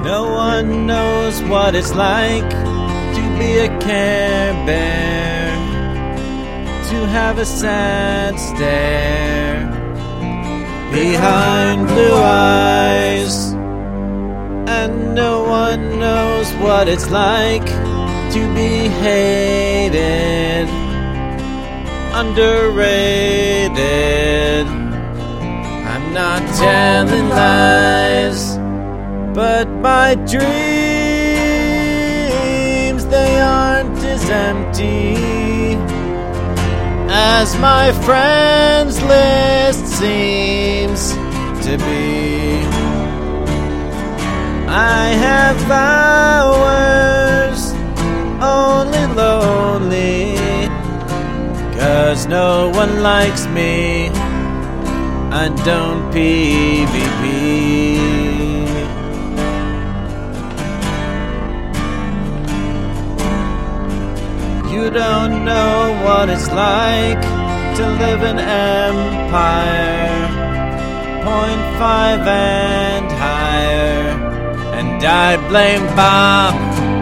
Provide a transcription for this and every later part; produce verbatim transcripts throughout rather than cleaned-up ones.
No one knows what it's like to be a Care Bear, to have a sad stare behind blue eyes. And no one knows what it's like to be hated, underrated. I'm not telling lies, but my dreams, they aren't as empty as my friends list seems to be. I have hours only lonely, 'cause no one likes me. I don't P V P. You don't know what it's like to live in empire, point five and higher, and I blame Bob.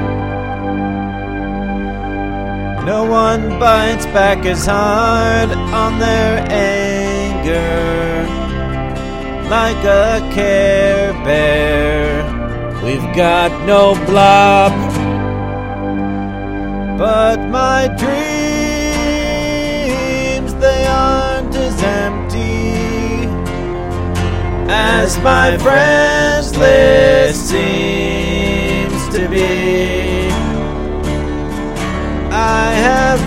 No one bites back as hard on their anger like a Care Bear. We've got no blob, but my dreams, they aren't as empty as my friends list seems to be. I have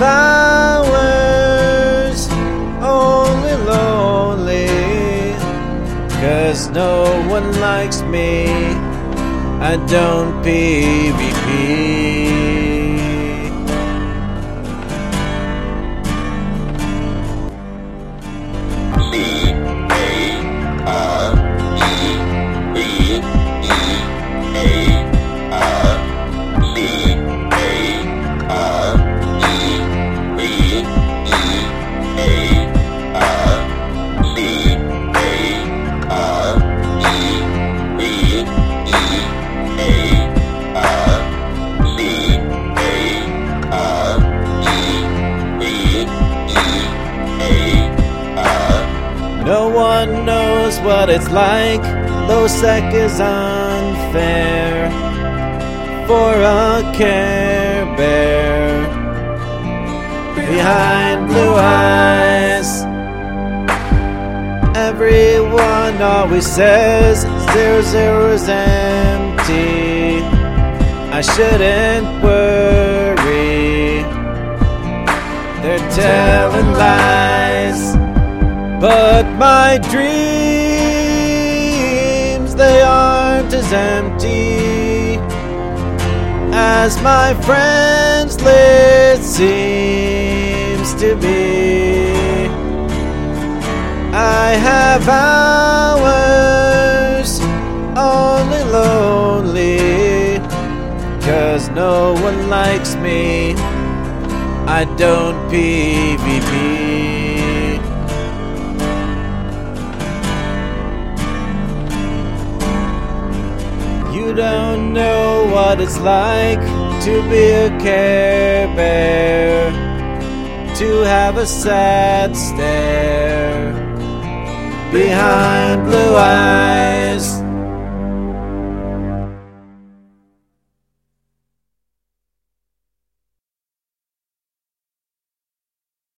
hours only lonely, 'cause no one likes me. I don't P V P. No one knows what it's like. Low sec is unfair for a Care Bear behind blue eyes. Everyone always says zero zero is empty. I shouldn't worry, they're telling lies. But my dreams, they aren't as empty as my friends list seems to be. I have hours only lonely, 'cause no one likes me. I don't P V P. You don't know what it's like to be a Care Bear, to have a sad stare behind blue eyes.